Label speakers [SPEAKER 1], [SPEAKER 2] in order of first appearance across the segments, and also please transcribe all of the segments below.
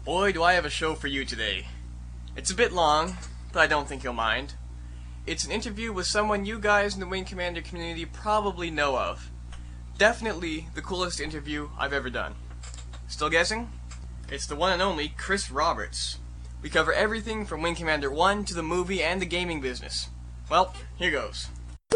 [SPEAKER 1] Boy, do I have a show for you today. It's a bit long, but I don't think you'll mind. It's an interview with someone you guys in the Wing Commander community probably know of. Definitely the coolest interview I've ever done. Still guessing? It's the one and only Chris Roberts. We cover everything from Wing Commander 1 to the movie and the gaming business. Well, here goes.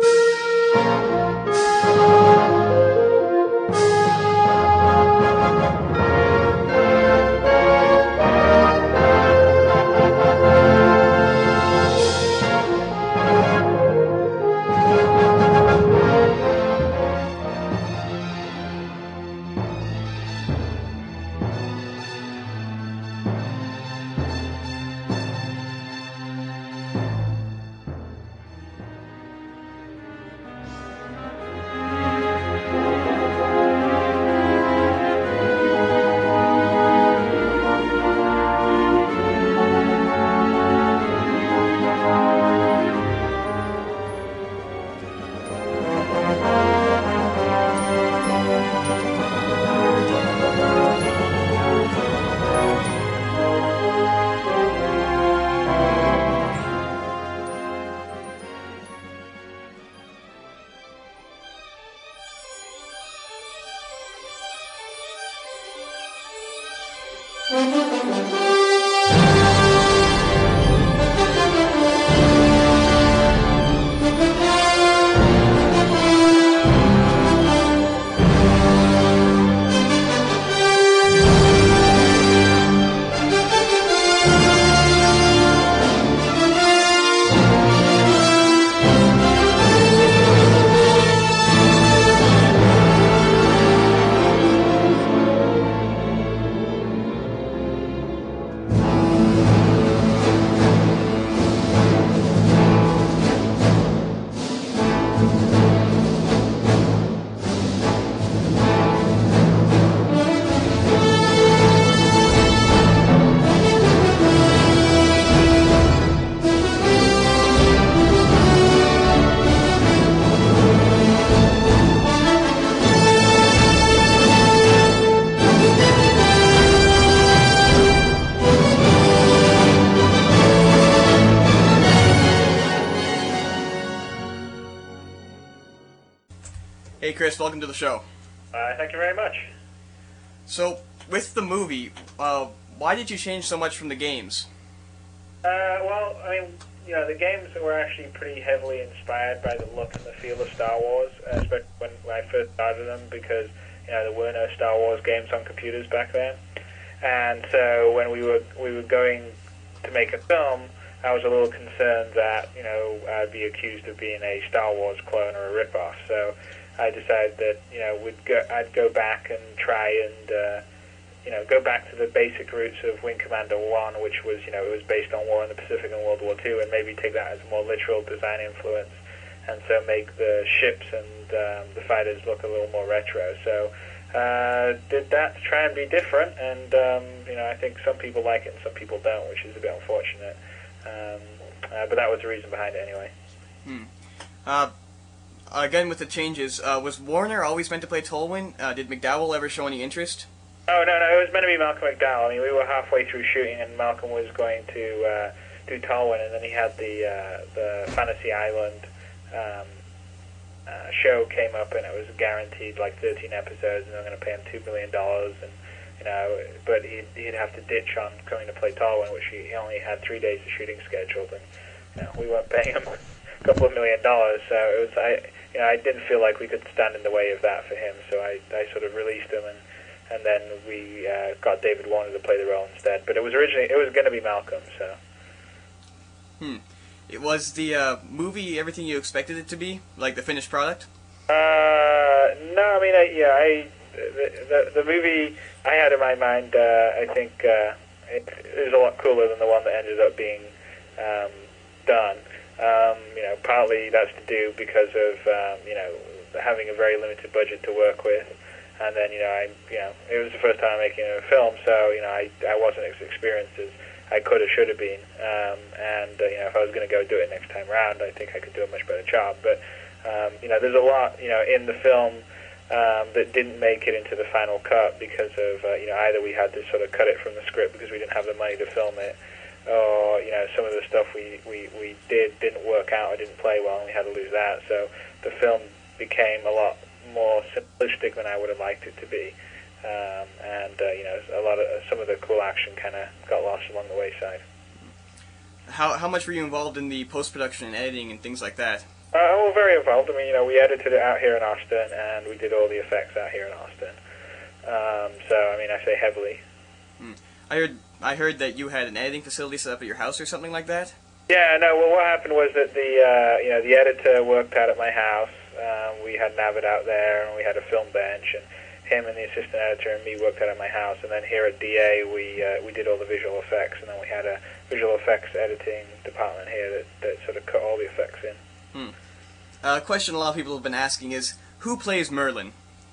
[SPEAKER 1] Hey Chris, welcome to the show.
[SPEAKER 2] Thank you very much.
[SPEAKER 1] So, with the movie, why did you change so much from the games?
[SPEAKER 2] Well, I mean, the games were actually pretty heavily inspired by the look and the feel of Star Wars, especially when I first started them, because, there were no Star Wars games on computers back then. And so when we were going to make a film, I was a little concerned that, I'd be accused of being a Star Wars clone or a ripoff. So I decided that I'd go back and try and go back to the basic roots of Wing Commander 1, which was it was based on War in the Pacific and World War II, and maybe take that as a more literal design influence, and so make the ships and the fighters look a little more retro. So did that to try and be different, and I think some people like it and some people don't, which is a bit unfortunate. But that was the reason behind it anyway.
[SPEAKER 1] Again, with the changes, was Warner always meant to play Tolwyn? Did McDowell ever show any interest?
[SPEAKER 2] Oh, no, it was meant to be Malcolm McDowell. I mean, we were halfway through shooting, and Malcolm was going to do Tolwyn, and then he had the Fantasy Island show came up, and it was guaranteed like 13 episodes, and they were going to pay him $2 million, and but he'd have to ditch on coming to play Tolwyn, which he only had 3 days of shooting scheduled, and we weren't paying him a couple of $1 million, so it was I didn't feel like we could stand in the way of that for him, so I sort of released him, and then we got David Warner to play the role instead. But it was going to be Malcolm, so.
[SPEAKER 1] It was the movie everything you expected it to be, like the finished product?
[SPEAKER 2] No, I mean, the movie I had in my mind, I think it was a lot cooler than the one that ended up being done. Partly that's to do because of having a very limited budget to work with, and then it was the first time making a film, so I wasn't as experienced as I could have, should have been, and if I was going to go do it next time around, I think I could do a much better job. But there's a lot in the film that didn't make it into the final cut because of either we had to sort of cut it from the script because we didn't have the money to film it, or some of the stuff we didn't work out or didn't play well, and we had to lose that. So the film became a lot more simplistic than I would have liked it to be, and a lot of some of the cool action kind of got lost along the wayside.
[SPEAKER 1] How much were you involved in the post-production and editing and things like that?
[SPEAKER 2] We're very involved. I mean, we edited it out here in Austin, and we did all the effects out here in Austin. So, I mean, I say heavily.
[SPEAKER 1] I heard that you had an editing facility set up at your house or something like that?
[SPEAKER 2] Yeah, no, well, what happened was that the editor worked out at my house. We had Navid out there, and we had a film bench, and him and the assistant editor and me worked out at my house. And then here at DA, we did all the visual effects, and then we had a visual effects editing department here that sort of cut all the effects in.
[SPEAKER 1] A question a lot of people have been asking is, who plays Merlin?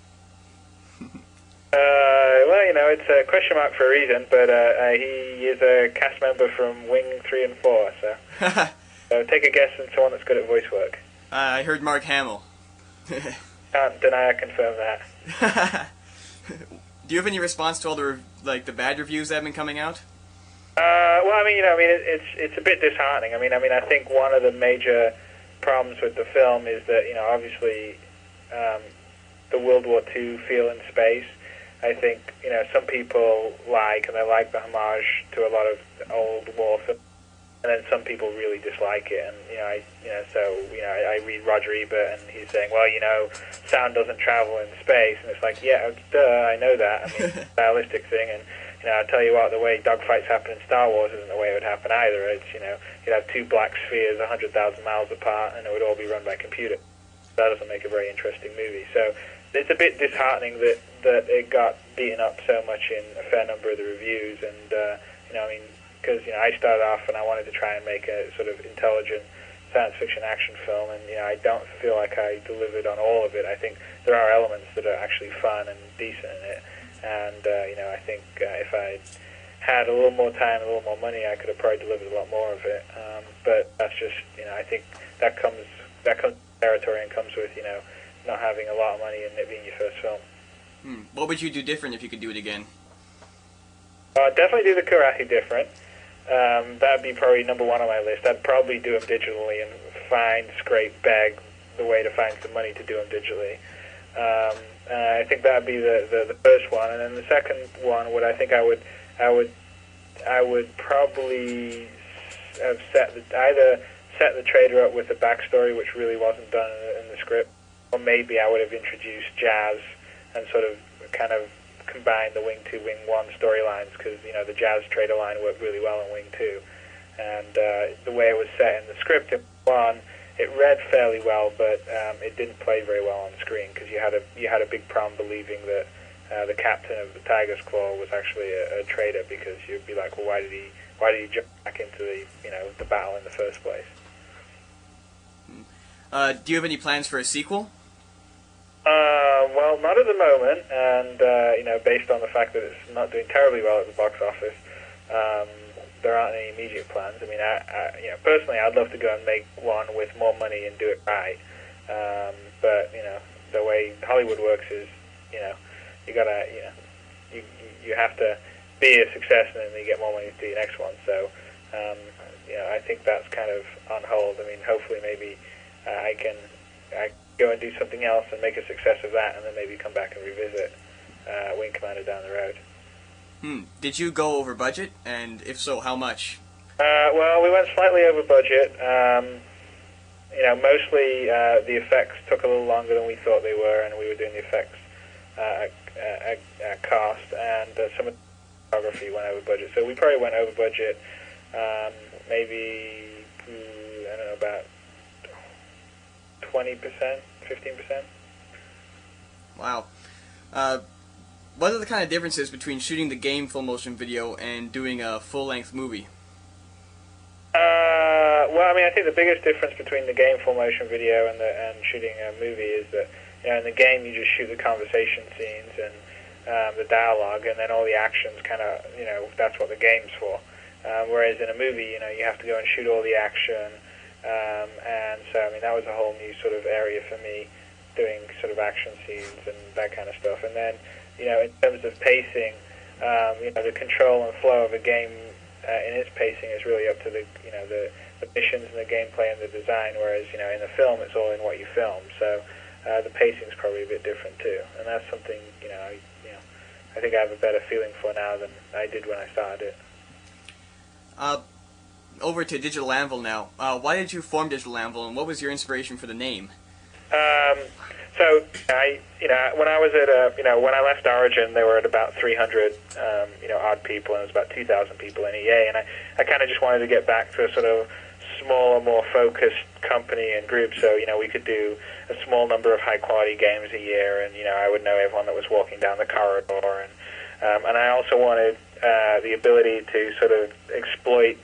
[SPEAKER 2] Well, it's a question mark for a reason, but he is a cast member from Wing 3 and 4, so, so take a guess on someone that's good at voice work.
[SPEAKER 1] I heard Mark Hamill.
[SPEAKER 2] Can't deny or confirm that.
[SPEAKER 1] Do you have any response to all the bad reviews that have been coming out?
[SPEAKER 2] Well, it's a bit disheartening. I think one of the major problems with the film is that, obviously, the World War II feel in space. I think, some people like the homage to a lot of old war films, and then some people really dislike it. And I read Roger Ebert, and he's saying, well, sound doesn't travel in space, and it's like, yeah, duh, I know that. It's a stylistic thing, and I'll tell you what, the way dogfights happen in Star Wars isn't the way it would happen either. It's, you'd have two black spheres 100,000 miles apart, and it would all be run by computer. That doesn't make a very interesting movie. So it's a bit disheartening that it got beaten up so much in a fair number of the reviews, and because I started off and I wanted to try and make a sort of intelligent science fiction action film, and I don't feel like I delivered on all of it. I think there are elements that are actually fun and decent in it, and I think if I had a little more time, a little more money, I could have probably delivered a lot more of it. But that's just I think that comes with territory and comes with not having a lot of money and it being your first film.
[SPEAKER 1] What would you do different if you could do it again?
[SPEAKER 2] I'd definitely do the Karathi different. That'd be probably number one on my list. I'd probably do them digitally and scrape, bag the way to find some money to do them digitally. I think that'd be the first one, and then the second one I would probably have either set the traitor up with a backstory which really wasn't done in the script, or maybe I would have introduced Jazz and sort of kind of combined the Wing 2, Wing 1 storylines, because the Jazz traitor line worked really well in Wing 2, and the way it was set in the script in 1, it read fairly well, but it didn't play very well on screen, because you had a big problem believing that the captain of the Tiger's Claw was actually a traitor, because you'd be like, well, why did he jump back into the battle in the first place?
[SPEAKER 1] Do you have any plans for a sequel?
[SPEAKER 2] Well, not at the moment, and based on the fact that it's not doing terribly well at the box office, there aren't any immediate plans. Personally, I'd love to go and make one with more money and do it right. But the way Hollywood works is, you gotta, you have to be a success and then you get more money to do your next one. So, I think that's kind of on hold. Hopefully, maybe I go and do something else and make a success of that, and then maybe come back and revisit Wing Commander down the road.
[SPEAKER 1] Did you go over budget, and if so, how much?
[SPEAKER 2] Well, we went slightly over budget. Mostly the effects took a little longer than we thought they were, and we were doing the effects at cost, and some of the photography went over budget. So we probably went over budget, maybe, I don't know, about 20%, 15%.
[SPEAKER 1] Wow. What are the kind of differences between shooting the game full motion video and doing a full-length movie?
[SPEAKER 2] Well, I think the biggest difference between the game full motion video and shooting a movie is that in the game you just shoot the conversation scenes and the dialogue, and then all the actions kind of that's what the game's for. Whereas in a movie, you have to go and shoot all the action. And so, that was a whole new sort of area for me. doing sort of action scenes and that kind of stuff. And then, in terms of pacing, the control and flow of a game in its pacing is really up to the missions and the gameplay and the design. Whereas, in the film, it's all in what you film. So the pacing is probably a bit different too. And that's something, I think I have a better feeling for now than I did when I started it.
[SPEAKER 1] Over to Digital Anvil now. Why did you form Digital Anvil, and what was your inspiration for the name?
[SPEAKER 2] So when I was at when I left Origin, they were at about 300 odd people, and it was about 2,000 people in EA, and I kind of just wanted to get back to a sort of smaller, more focused company and group, so we could do a small number of high quality games a year, and I would know everyone that was walking down the corridor, and I also wanted the ability to sort of exploit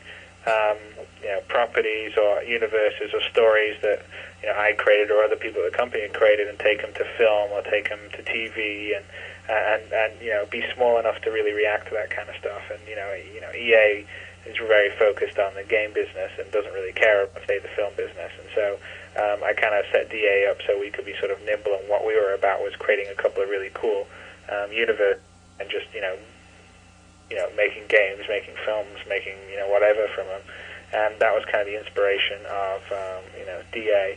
[SPEAKER 2] properties or universes or stories that I created or other people at the company had created, and take them to film or take them to TV, and be small enough to really react to that kind of stuff. And EA is very focused on the game business and doesn't really care about, say, the film business. And so I kind of set DA up so we could be sort of nimble, and what we were about was creating a couple of really cool universe and just making games, making films, making whatever from them. And that was kind of the inspiration of DA.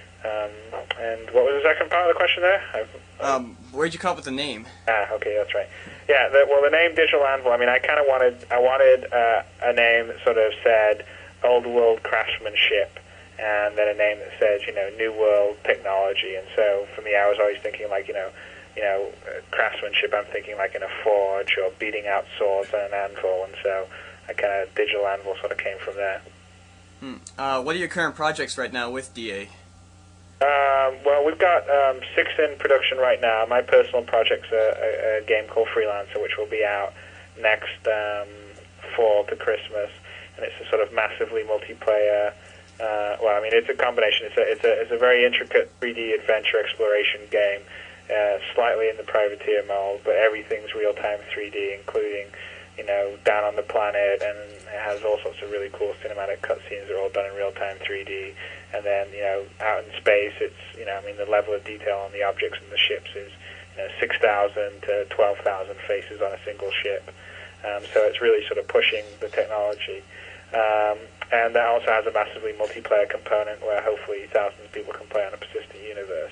[SPEAKER 2] And what was the second part of the question there?
[SPEAKER 1] Where'd you come up with the name?
[SPEAKER 2] Okay, that's right. Yeah, the name Digital Anvil, I kind of wanted a name that sort of said old world craftsmanship, and then a name that says, new world technology. And so for me, I was always thinking craftsmanship, I'm thinking like in a forge or beating out swords on an anvil, and so I kind of Digital Anvil sort of came from there.
[SPEAKER 1] What are your current projects right now with DA?
[SPEAKER 2] Well, we've got 6 in production right now. My personal project's a game called Freelancer, which will be out next fall to Christmas, and it's a sort of massively multiplayer. It's a combination. It's a very intricate 3D adventure exploration game, slightly in the Privateer mold, but everything's real-time 3D, including down on the planet, and it has all sorts of really cool cinematic cutscenes that are all done in real-time 3D. And then, out in space, it's, the level of detail on the objects and the ships is, 6,000 to 12,000 faces on a single ship. So it's really sort of pushing the technology. And that also has a massively multiplayer component where hopefully thousands of people can play on a persistent universe.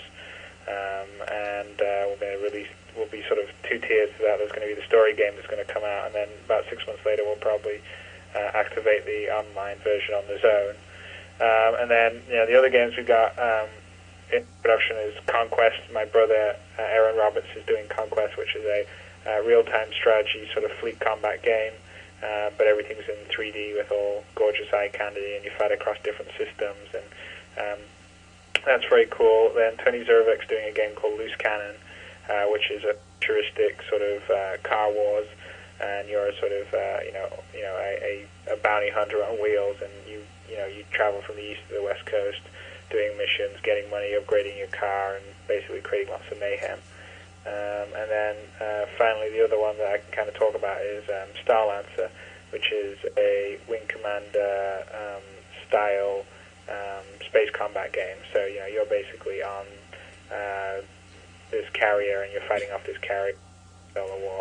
[SPEAKER 2] We'll be sort of 2 tiers to that. There's going to be the story game that's going to come out, and then about 6 months later we'll probably activate the online version on the Zone. And then, the other games we've got in production is Conquest. My brother, Aaron Roberts, is doing Conquest, which is a real-time strategy sort of fleet combat game, but everything's in 3D with all gorgeous eye candy, and you fight across different systems, and that's very cool. Then Tony Zervik's doing a game called Loose Cannon, which is a futuristic sort of car wars, and you're sort of a bounty hunter on wheels, and you travel from the east to the west coast, doing missions, getting money, upgrading your car, and basically creating lots of mayhem. And then finally, the other one that I can kind of talk about is Starlancer, which is a Wing Commander style space combat game. So you're basically on this carrier, and you're fighting off this carrier in a war.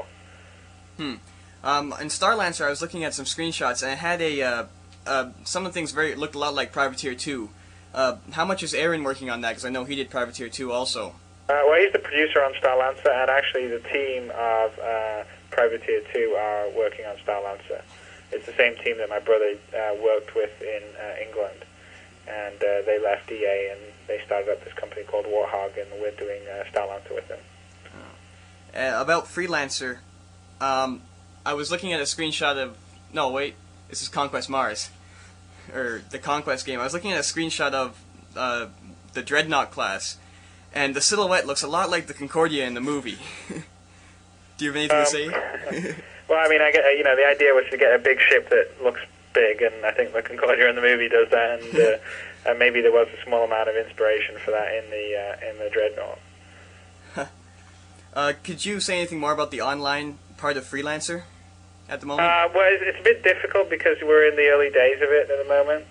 [SPEAKER 1] In Starlancer, I was looking at some screenshots, and it had some of the things looked a lot like Privateer 2. How much is Aaron working on that? Because I know he did Privateer 2 also.
[SPEAKER 2] Well, he's the producer on Starlancer, and actually the team of Privateer 2 are working on Starlancer. It's the same team that my brother worked with in England, and they left EA and they started up this company called Warthog, and we're doing Starlancer with them.
[SPEAKER 1] About Freelancer, I was looking at a screenshot of... No, wait. This is Conquest Mars. Or the Conquest game. I was looking at a screenshot of the Dreadnought class, and the silhouette looks a lot like the Concordia in the movie. Do you have anything to say?
[SPEAKER 2] Well, I get, the idea was to get a big ship that looks big, and I think the Concordia in the movie does that, and maybe there was a small amount of inspiration for that in the Dreadnought.
[SPEAKER 1] Could you say anything more about the online part of Freelancer at the moment?
[SPEAKER 2] Well, it's a bit difficult because we're in the early days of it at the moment.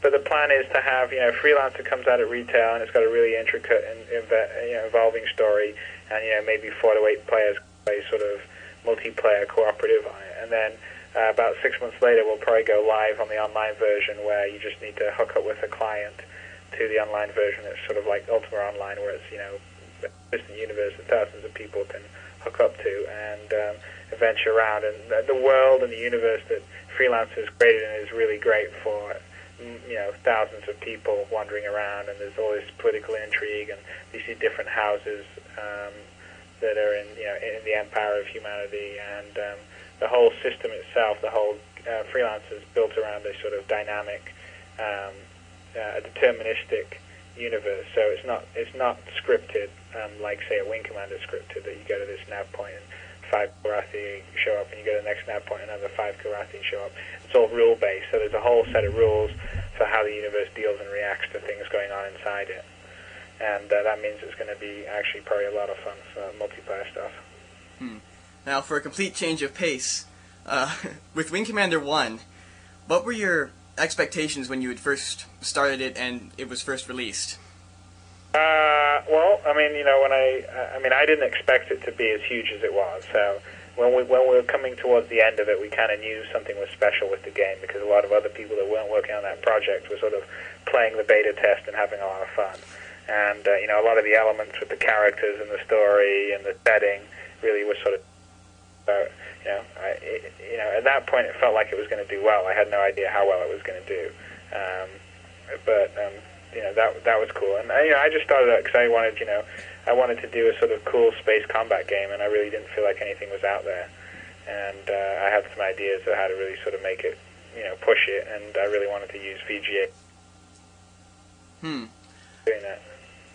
[SPEAKER 2] But the plan is to have, Freelancer comes out at retail and it's got a really intricate and involving story, and maybe 4 to 8 players play sort of multiplayer cooperative on it, and then about 6 months later we'll probably go live on the online version where you just need to hook up with a client to the online version. It's sort of like Ultima Online, where it's a distant universe that thousands of people can hook up to and adventure around. And the world and the universe that Freelancer is created in is really great for thousands of people wandering around, and there's all this political intrigue, and you see different houses that are in the empire of humanity, and the whole system itself, the whole Freelancer is built around a sort of dynamic, deterministic universe. So it's not scripted like, say, a Wing Commander scripted, that you go to this nav point and 5 Kilrathi show up, and you go to the next nav point and another 5 Kilrathi show up. It's all rule based, so there's a whole set of rules for how the universe deals and reacts to things going on inside it. And that means it's going to be actually probably a lot of fun for multiplayer stuff.
[SPEAKER 1] Now, for a complete change of pace, with Wing Commander 1, what were your expectations when you had first started it and it was first released?
[SPEAKER 2] Well, I mean, I didn't expect it to be as huge as it was. So when we were coming towards the end of it, we kind of knew something was special with the game, because a lot of other people that weren't working on that project were sort of playing the beta test and having a lot of fun. And a lot of the elements with the characters and the story and the setting really was sort of, at that point it felt like it was going to do well. I had no idea how well it was going to do, but that was cool. And I just started out because I wanted to do a sort of cool space combat game, and I really didn't feel like anything was out there. And I had some ideas of how to really sort of make it, push it, and I really wanted to use VGA. Doing that.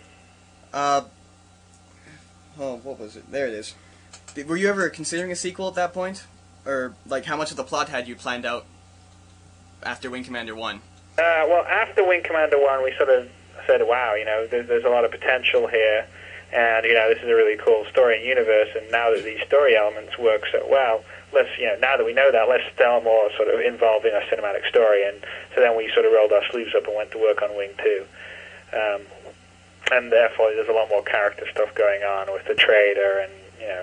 [SPEAKER 1] What was it? There it is. Were you ever considering a sequel at that point? Or, like, how much of the plot had you planned out after Wing Commander 1?
[SPEAKER 2] Well, after Wing Commander 1, we sort of said, wow, there's a lot of potential here, and, this is a really cool story and universe, and now that these story elements work so well, let's, now that we know that, let's tell more sort of involving a cinematic story. And so then we sort of rolled our sleeves up and went to work on Wing 2. And therefore, there's a lot more character stuff going on with the trader, and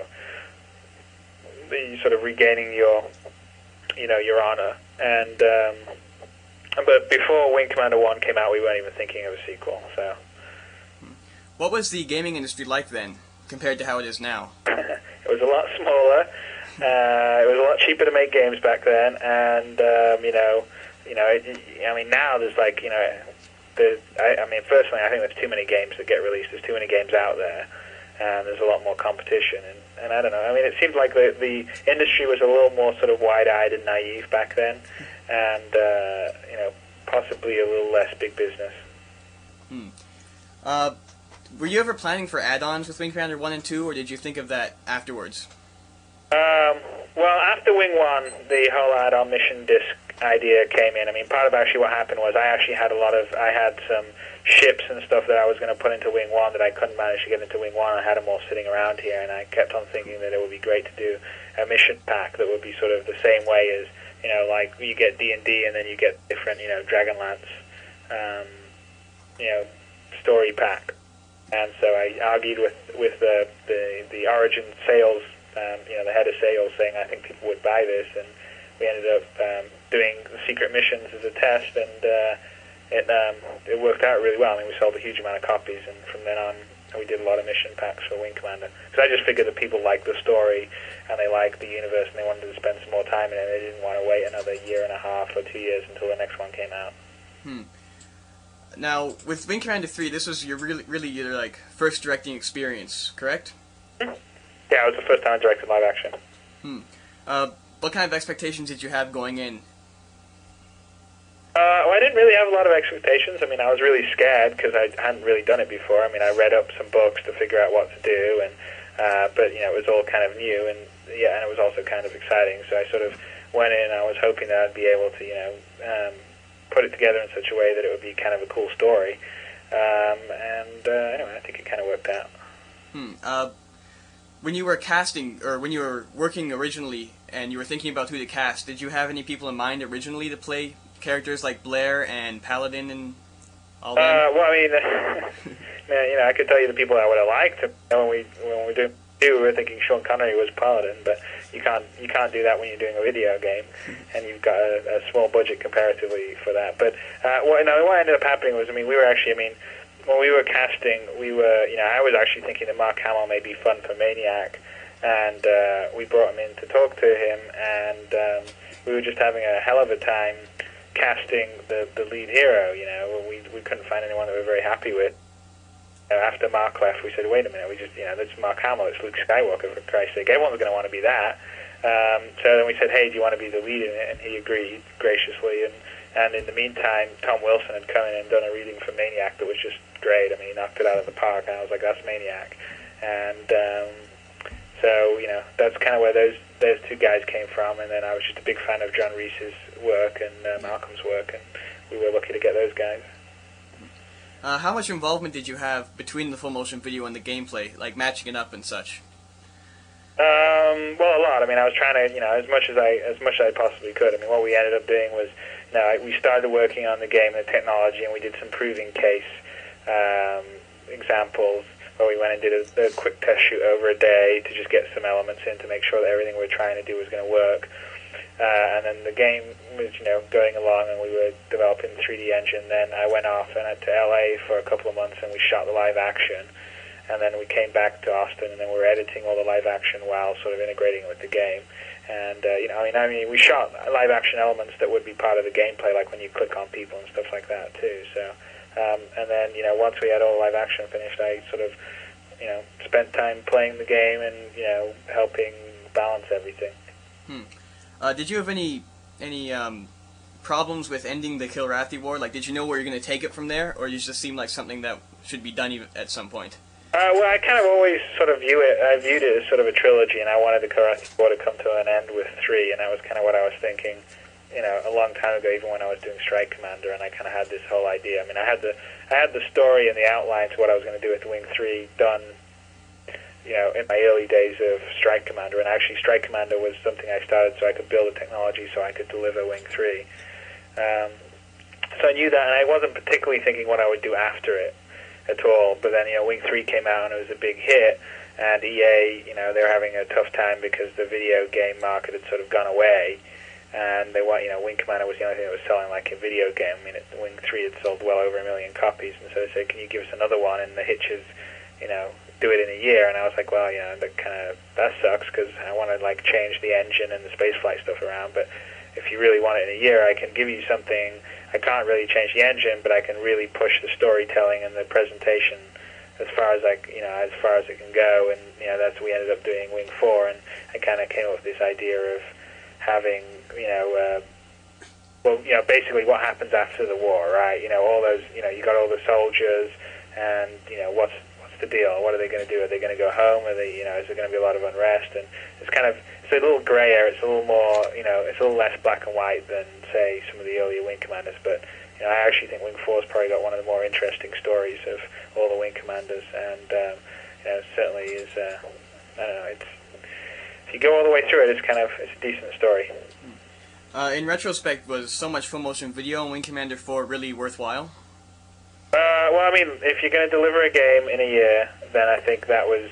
[SPEAKER 2] the sort of regaining your honor. And but before Wing Commander 1 came out, we weren't even thinking of a sequel. So,
[SPEAKER 1] what was the gaming industry like then, compared to how it is now?
[SPEAKER 2] It was a lot smaller. It was a lot cheaper to make games back then, and now there's like personally, I think there's too many games that get released. There's too many games out there, and there's a lot more competition. And I don't know. I mean, it seemed like the industry was a little more sort of wide-eyed and naive back then, and possibly a little less big business.
[SPEAKER 1] Were you ever planning for add-ons with Wing Commander 1 and 2, or did you think of that afterwards?
[SPEAKER 2] Well, after Wing 1, the whole add-on mission disc idea came in. I mean, part of actually what happened was I had some ships and stuff that I was going to put into Wing 1 that I couldn't manage to get into Wing 1. I had them all sitting around here, and I kept on thinking that it would be great to do a mission pack that would be sort of the same way as, like you get D&D and then you get different, Dragonlance, story pack. And so I argued with the Origin sales, the head of sales, saying I think people would buy this, and we ended up doing the secret missions as a test, and it worked out really well. I mean, we sold a huge amount of copies, and from then on, we did a lot of mission packs for Wing Commander. Because I just figured that people liked the story, and they liked the universe, and they wanted to spend some more time in it. They didn't want to wait another year and a half or 2 years until the next one came out.
[SPEAKER 1] Now, with Wing Commander 3, this was your really your like first directing experience, correct?
[SPEAKER 2] Yeah, it was the first time I directed live action.
[SPEAKER 1] What kind of expectations did you have going in?
[SPEAKER 2] Well, I didn't really have a lot of expectations. I mean, I was really scared because I hadn't really done it before. I mean, I read up some books to figure out what to do, and but it was all kind of new, and and it was also kind of exciting. So I sort of went in. I was hoping that I'd be able to, put it together in such a way that it would be kind of a cool story. Anyway, I think it kind of worked out.
[SPEAKER 1] When you were casting, or when you were working originally, and you were thinking about who to cast, did you have any people in mind originally to play characters like Blair and Paladin and all that?
[SPEAKER 2] Well, I mean, man, I could tell you the people I would have liked. When we we were thinking Sean Connery was Paladin, but you can't do that when you're doing a video game, and you've got a small budget comparatively for that. But what ended up happening was, we were actually, when we were casting, I was actually thinking that Mark Hamill may be fun for Maniac, and we brought him in to talk to him, and we were just having a hell of a time casting the lead hero. We couldn't find anyone that we were very happy with. After Mark left, we said, wait a minute, that's Mark Hamill, it's Luke Skywalker, for Christ's sake. Everyone's going to want to be that. So then we said, hey, do you want to be the lead in it? And he agreed graciously. And in the meantime, Tom Wilson had come in and done a reading for Maniac that was just great. He knocked it out of the park, and I was like, that's Maniac. And so, that's kind of where those two guys came from. And then I was just a big fan of John Reese's work and Malcolm's work, and we were lucky to get those guys.
[SPEAKER 1] How much involvement did you have between the full motion video and the gameplay, like matching it up and such?
[SPEAKER 2] Well, a lot. I was trying to, as much as I possibly could. What we ended up doing was, we started working on the game and the technology, and we did some proving case examples where we went and did a quick test shoot over a day to just get some elements in to make sure that everything we were trying to do was going to work. And then the game was, going along, and we were developing the 3D engine. Then I went off and to LA for a couple of months, and we shot the live action. And then we came back to Austin, and then we were editing all the live action while sort of integrating it with the game. And we shot live action elements that would be part of the gameplay, like when you click on people and stuff like that too. So, and then once we had all the live action finished, I sort of spent time playing the game and helping balance everything.
[SPEAKER 1] Did you have any problems with ending the Kilrathi War? Like, did you know where you're going to take it from there, or you just seemed like something that should be done at some point?
[SPEAKER 2] Well, I kind of always sort of viewed it as sort of a trilogy, and I wanted the Kilrathi War to come to an end with 3, and that was kind of what I was thinking, a long time ago, even when I was doing Strike Commander, and I kind of had this whole idea. I had the story and the outlines of what I was going to do with Wing 3 done, in my early days of Strike Commander, and actually Strike Commander was something I started so I could build the technology so I could deliver Wing 3. So I knew that, and I wasn't particularly thinking what I would do after it at all, but then, Wing 3 came out and it was a big hit, and EA, they were having a tough time because the video game market had sort of gone away, and they want, Wing Commander was the only thing that was selling like a video game. Wing 3 had sold well over 1 million copies, and so they said, can you give us another one? And the hitch is, do it in a year. And I was like, well, that sucks, because I want to like change the engine and the spaceflight stuff around, but if you really want it in a year, I can give you something. I can't really change the engine, but I can really push the storytelling and the presentation as far as it can go. And that's we ended up doing Wing 4, and I kind of came up with this idea of having basically what happens after the war, right? All those, you got all the soldiers, and what's the deal? What are they going to do? Are they going to go home? Are they, is there going to be a lot of unrest? And it's a little grayer. It's a little more, it's a little less black and white than, say, some of the earlier Wing Commanders. But I actually think Wing 4's probably got one of the more interesting stories of all the Wing Commanders, and certainly is. I don't know. If you go all the way through it, it's a decent story.
[SPEAKER 1] In retrospect, was so much full motion video in Wing Commander 4 really worthwhile?
[SPEAKER 2] Well, if you're going to deliver a game in a year, then I think that was,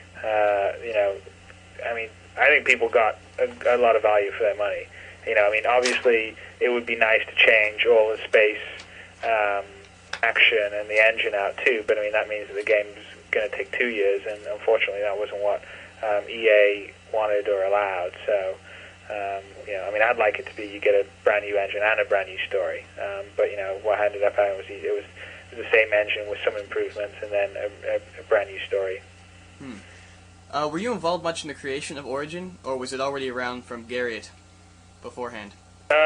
[SPEAKER 2] I think people got a lot of value for their money. Obviously, it would be nice to change all the space action and the engine out too, but that means that the game's going to take 2 years, and unfortunately, that wasn't what EA wanted or allowed. So, I'd like it to be you get a brand new engine and a brand new story. But what ended up happening was it was the same engine with some improvements, and then a brand new story.
[SPEAKER 1] Were you involved much in the creation of Origin, or was it already around from Garriott beforehand?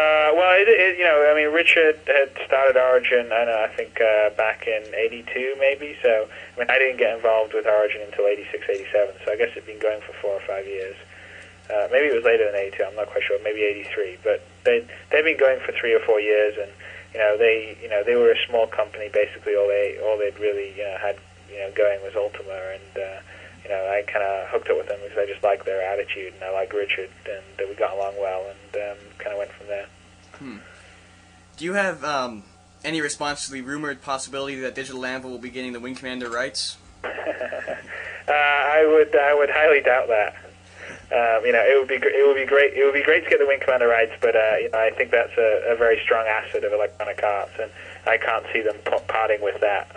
[SPEAKER 2] Richard had started Origin, I think back in '82 maybe. So I didn't get involved with Origin until '86, '87. So I guess it'd been going for 4 or 5 years. Maybe it was later than '82. I'm not quite sure. Maybe '83. But they'd been going for 3 or 4 years, and they were a small company. Basically, all they'd really had going was Ultima, and I kind of hooked up with them because I just liked their attitude, and I liked Richard, and we got along well, and kind of went from there.
[SPEAKER 1] do you have any response to the rumored possibility that Digital Anvil will be getting the Wing Commander rights?
[SPEAKER 2] I would highly doubt that. It would be great. It would be great to get the Wing Commander rights, but I think that's a very strong asset of Electronic Arts, and I can't see them parting with that.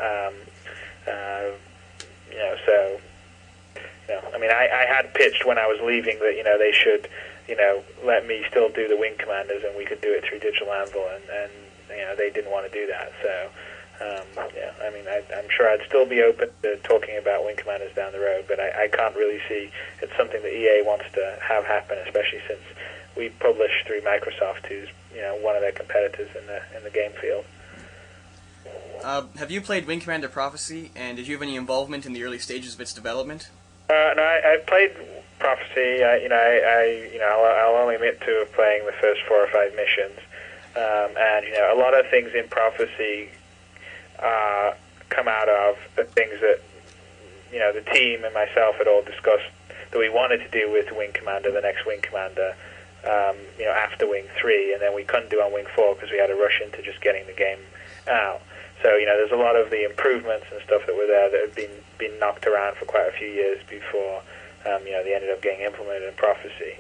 [SPEAKER 2] I had pitched when I was leaving that they should let me still do the Wing Commanders, and we could do it through Digital Anvil, and they didn't want to do that. So I'm sure I'd still be open to talking about Wing Commanders down the road, but I can't really see it's something that EA wants to have happen, especially since we publish through Microsoft, who's one of their competitors in the game field.
[SPEAKER 1] Have you played Wing Commander Prophecy, and did you have any involvement in the early stages of its development?
[SPEAKER 2] No, I played Prophecy. I'll only admit to playing the first 4 or 5 missions, and a lot of things in Prophecy come out of the things that the team and myself had all discussed that we wanted to do with Wing Commander, the next Wing Commander, after Wing 3, and then we couldn't do on Wing 4 because we had to rush into just getting the game out. So there's a lot of the improvements and stuff that were there that had been knocked around for quite a few years before they ended up getting implemented in Prophecy.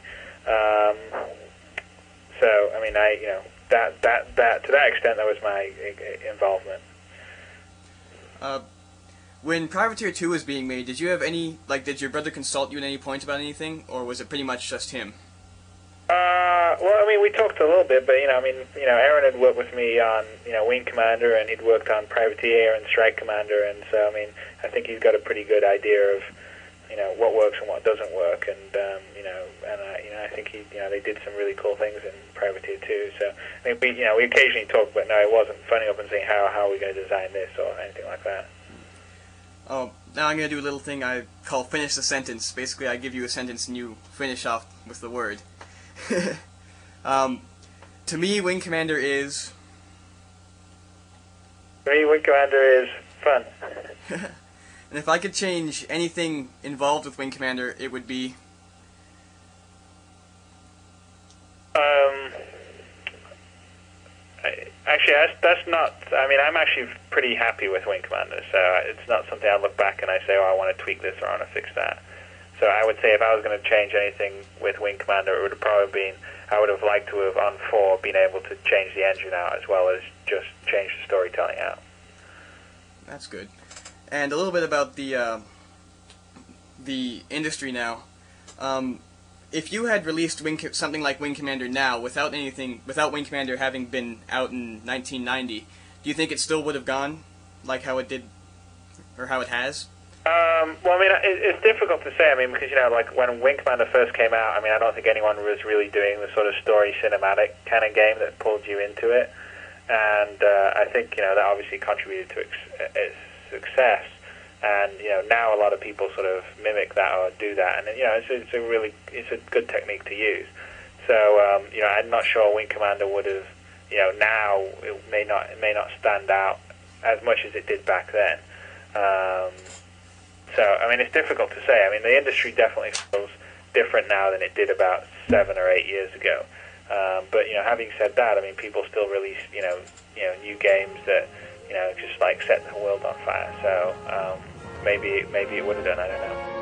[SPEAKER 2] That to that extent, that was my involvement.
[SPEAKER 1] When Privateer 2 was being made, did you have any, did your brother consult you at any point about anything, or was it pretty much just him?
[SPEAKER 2] We talked a little bit, but Aaron had worked with me on Wing Commander, and he'd worked on Privateer and Strike Commander, and so I think he's got a pretty good idea of what works and what doesn't work, and I think they did some really cool things in Privateer 2. So we occasionally talk, but no, it wasn't phoning up and saying how are we going to design this or anything like that.
[SPEAKER 1] Oh, now I'm going to do a little thing I call finish the sentence. Basically, I give you a sentence and you finish off with the word. To me, Wing Commander is...
[SPEAKER 2] To me, Wing Commander is fun.
[SPEAKER 1] And if I could change anything involved with Wing Commander, it would be...
[SPEAKER 2] Actually, that's not... I'm actually pretty happy with Wing Commander, so it's not something I look back and I say, I want to tweak this or I want to fix that. So I would say if I was going to change anything with Wing Commander, it would have probably been... I would have liked to have, on 4, been able to change the engine out as well as just change the storytelling out.
[SPEAKER 1] That's good. And a little bit about the industry now. If you had released something like Wing Commander now, without Wing Commander having been out in 1990, do you think it still would have gone like how it did, or how it has?
[SPEAKER 2] It's difficult to say. Because when Wing Commander first came out, I don't think anyone was really doing the sort of story cinematic kind of game that pulled you into it, and I think that obviously contributed to its success. And now a lot of people sort of mimic that or do that, and it's a good technique to use. So I'm not sure Wing Commander would have now it may not stand out as much as it did back then. So it's difficult to say. The industry definitely feels different now than it did about 7 or 8 years ago. But having said that, people still release new games that just set the world on fire. So maybe it would have done. I don't know.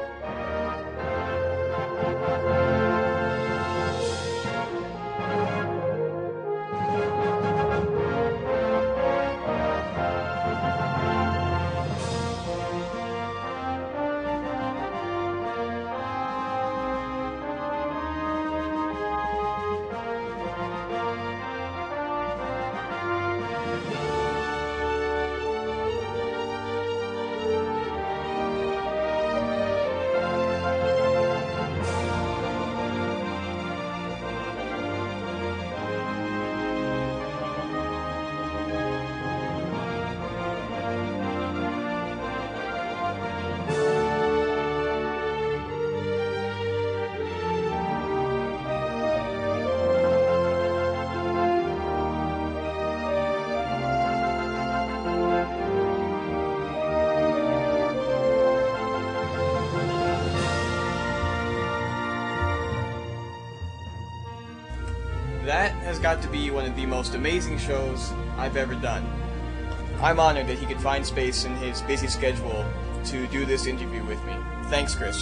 [SPEAKER 1] has got to be one of the most amazing shows I've ever done. I'm honored that he could find space in his busy schedule to do this interview with me. Thanks, Chris.